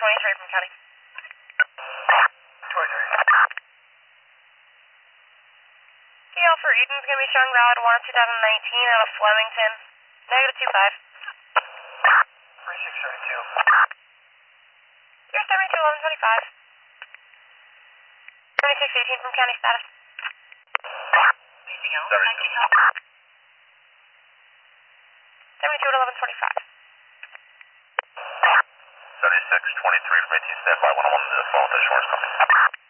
23 from county. 23. PL for Eden's going to be showing valid 1 of 2019 out of Flemington. Negative 25. 3632. You're 72 1125. 7618 from county status. Anything else? 72 1125. 7623 from 18 standby. 101 to the phone with insurance company.